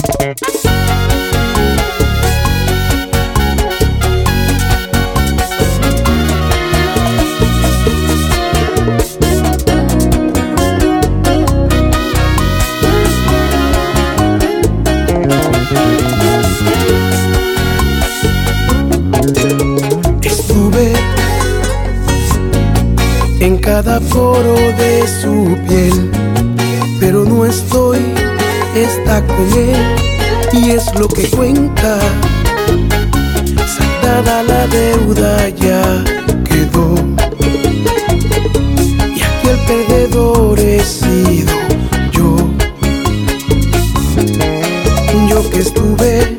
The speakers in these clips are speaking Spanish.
Estuve en cada poro de su piel, pero no estoy, está con él y es lo que cuenta. Saldada la deuda ya quedó y aquí el perdedor he sido yo. Yo que estuve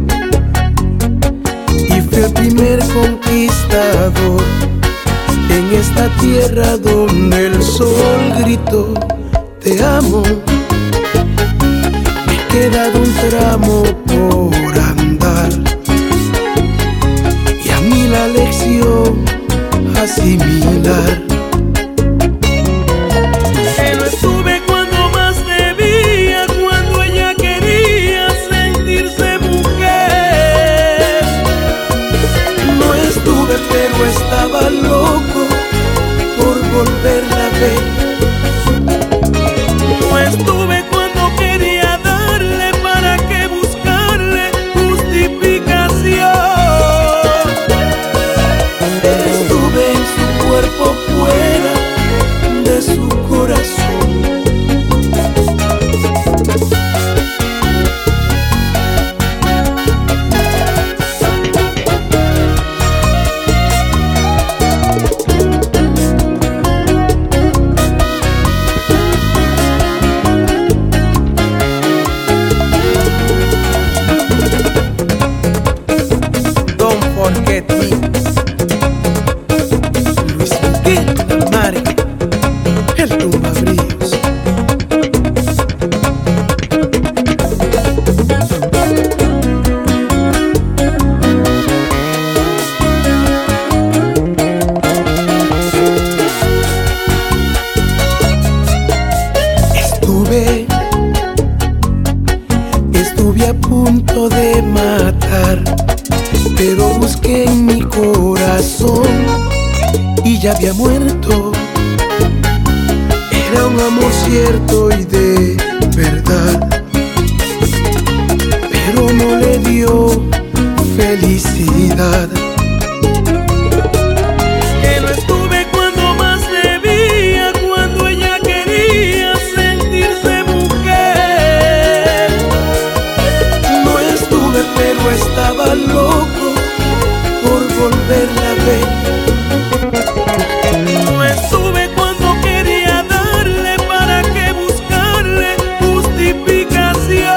y fui el primer conquistador en esta tierra donde el sol gritó te amo. Me he quedado un tramo por andar y a mí la lección asimilar. Que no estuve cuando más debía, cuando ella quería sentirse mujer. No estuve pero estaba loco por volverla a ver. No estuve cuando quería darle, para que buscarle justificación. Estuve en su cuerpo, fuera de su corazón. Don't forget me. Luis Miguel Amare, el tumbabríos. Estuve a punto de matar, pero busqué en mi corazón y ya había muerto. Era un amor cierto y de verdad, pero no le dio felicidad. Que no estuve cuando más debía, cuando ella quería sentirse mujer. No estuve pero estaba loco por volverla a ver. No estuve cuando quería darle, para que buscarle justificación.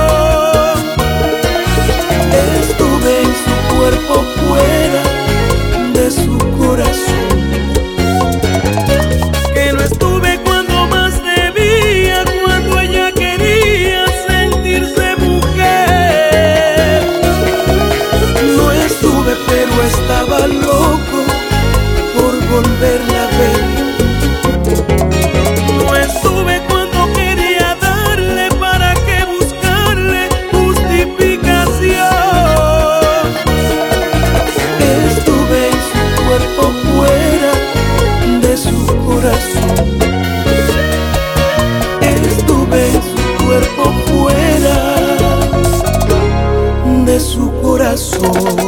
Estuve en su cuerpo, fuera de su corazón. Que no estuve cuando más debía, cuando ella quería sentirse mujer. No estuve pero estaba loco por volverla a ver. No estuve cuando quería darle, para que buscarle justificación. Estuve en su cuerpo, fuera de su corazón. Estuve en su cuerpo, fuera de su corazón.